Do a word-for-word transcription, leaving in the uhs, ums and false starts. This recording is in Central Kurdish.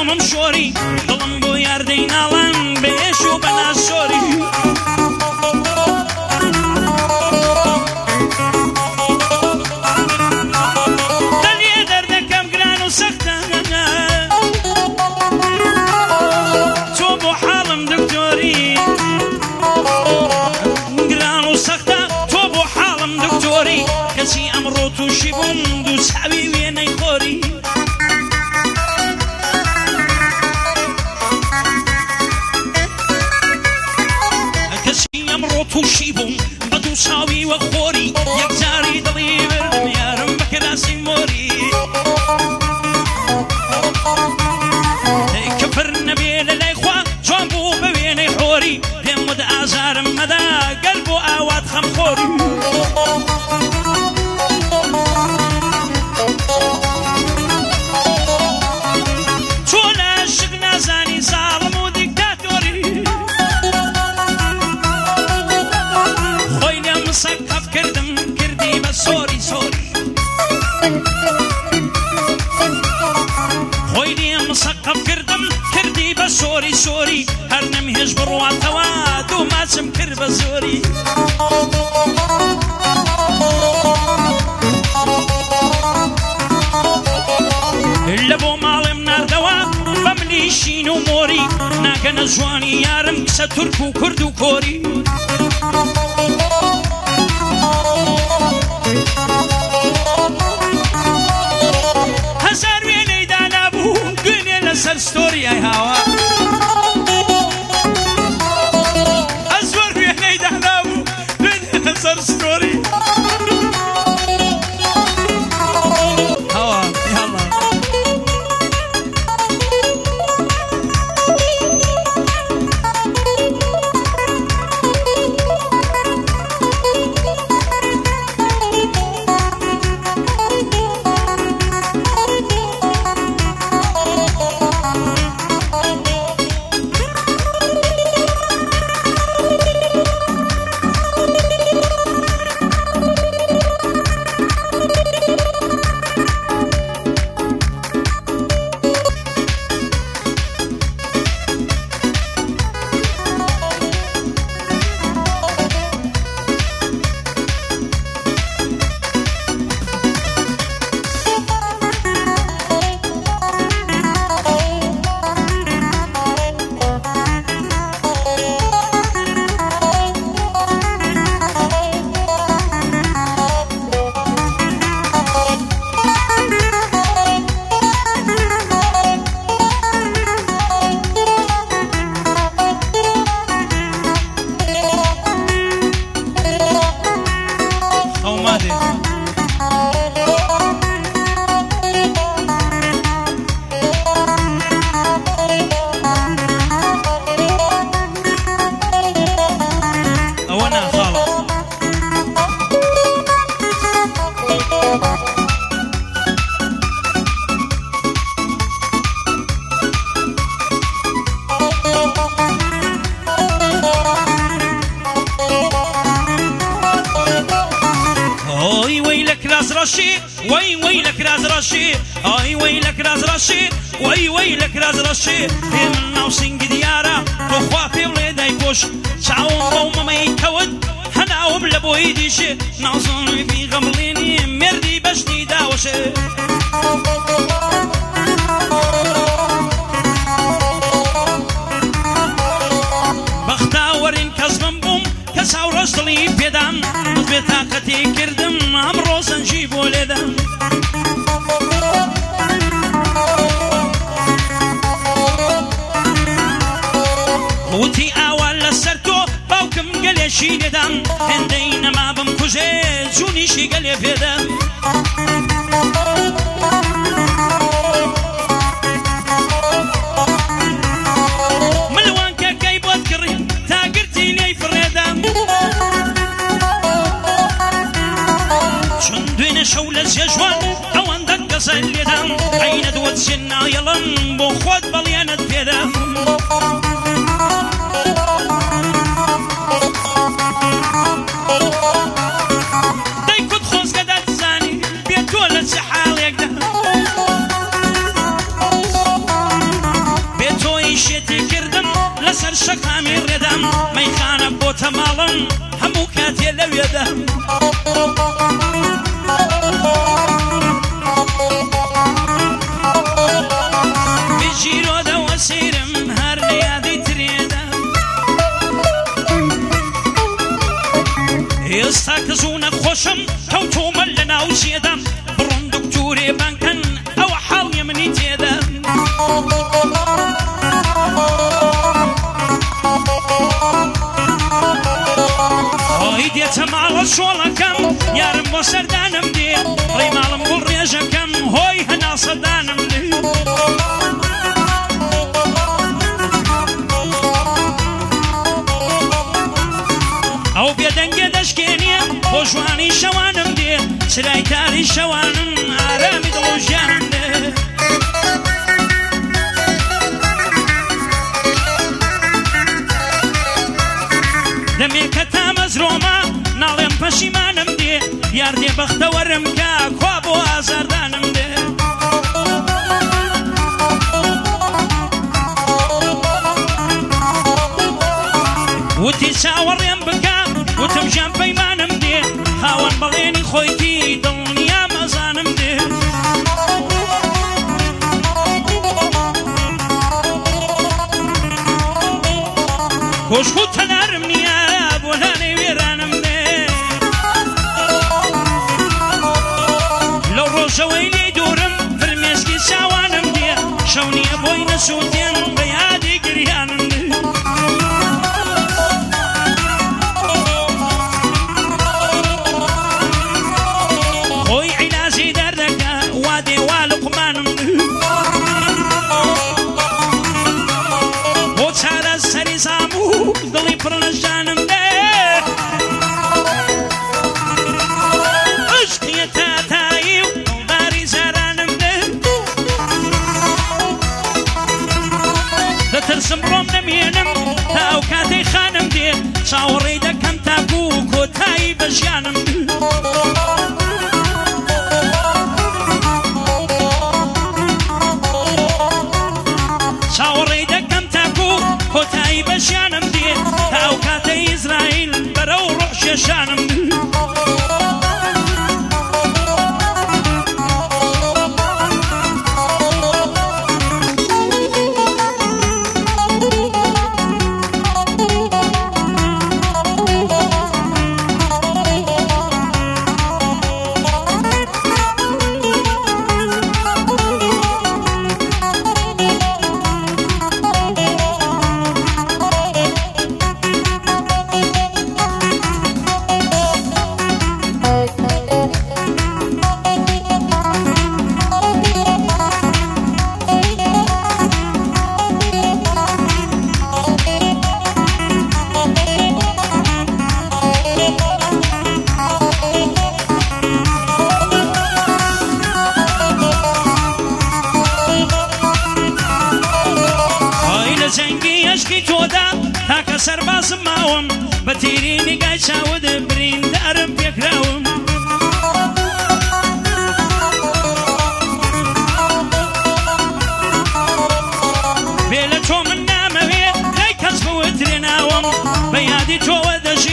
دڵمم شۆری دڵم بۆ یاردەی ناڵان بێش و بەناسۆری دڵێ دەردەکەم گران و سەختە تۆ بۆ حاڵم دکتۆری گران و سەختە تۆ بۆ حاڵم دکتۆری کەچی ئەمڕۆ تووشی بووم دوو چاوی وێنەی خۆری تووشی بووم بە دوو چاوی وە خۆری یەکجاری دڵی بردم یارم بە کراسی مۆری کە پر نەبێ لە لای خوا جوان بوو بە وێنەی حۆری پێم ود ئازارم مەدا گەل بۆ ئاوات خەمخۆری تۆ لە عاشق نازانی زاڵم و دیکتاتۆری مسقف کردم کردی بە سۆری سۆری خۆی لێ مسقف کردم کردی بە سۆری سۆری هەر نەمهێش بڕواتەوە دوو ماچم کرد بە زۆری لە بۆ ماڵێم ناردەوە بە ملیشین و مۆری ناکەنە جوانی یارم کسە تورک و کورد و کۆری هەزار وێنەی دانابوو دوێنێ لەسەر ستۆریای هاوا ئەزۆر وێنەی دانابوو دوێنێ لەسەر ستۆری هەوا یاڵا وي ويلك راز رشي اي ويلك راز رشي وي ويلك راز رشي من وسنج ديارة وخوافي وليداي بوش شعوم بوم ما يكود هنا وبلا بويديش نعصن في غمليني مردي بشني داوش بختاورين كزمن بوم كساو رشتلي بيدام بطاقتي كردم هم روزن جيبو لدم وتي اول لسرتو باوكم قلي شي لدم هندين ما بمكوزي جوني شي قلي فيدم ملوانكا كايبوت كريم تاقرتي لي فريدم شندوين شولة زيجوان اوان دقا سليدم عين دوت سنا يلم بوخوات بليانت فيدم دايكوت خوز قدات زاني بيتولد سحال يقدر شەقامی ڕێدەم مەیخانە بۆتە ماڵم هەموو کاتێ لەوێدەم بژیرۆدەوە سەیرم هەر لە یادی ترێدەم ئێستا کە زوو نەخۆشم کەوتومە لە ناو ژێدەم بڕۆن دکتورێ بانکەن ئەوە حاڵی منی تێدەم ئۆی دێتە ماڵە شۆڵەکەم یارم بۆ سەردانم دێ ڕێی ماڵم گوڵ ڕێژەکەم هۆی هەنا سەدانم دێ ئەو بێدەنگێ دەشکێنیە بۆ ژوانی شەوانم دێ چرای تاری شەوانم ئارامی دڵ و ژیانم دێ دەمێکە تا مەزرۆمە ناڵێم پەشیمانم دێ یار دێ بەختەوەرم کە کوا بۆ ئازاردانم دێ وتی چاوەڕێم بکە وتم ژیان پەیمانم دێ خاوەن بەڵێنی خۆیتی دڵنیا مەزانم دێ کۆشک و تەنارم نییە بۆ لانەی وێرانم دێ لەو ڕۆژەوەی لێی دوورم فرمێسکی چاوانم دێ شەو نییە بۆی نەسووتێن بە یادی گریانم دێ خۆی عیلاجی دەردەکە وا دێوا لوقمانم دێ بۆ چارە سەری زاموو دڵی پڕ لە ژانم دێ عشقیە تاتایی و دڵداری زارانم دێ دەترسم ڕۆم نەمێنم تا ئەو کاتەی خانم دێ چاوەڕێی دەکەم تاکو و کۆتایی بە ژیانم دێ چاوەڕێی دەکەم تاکو کۆتایی بە ژیانم دێ تا ئەو کاتەی ئیزرائیل بەرەو ڕۆح شێشانم دێ سەربازم ماوم بە تیری نیگای چاوت بریندارم پێکراوم بێ لە تۆ من نامەوێت لای کەس بوترێ ناوم بە یادی تۆوە دەژ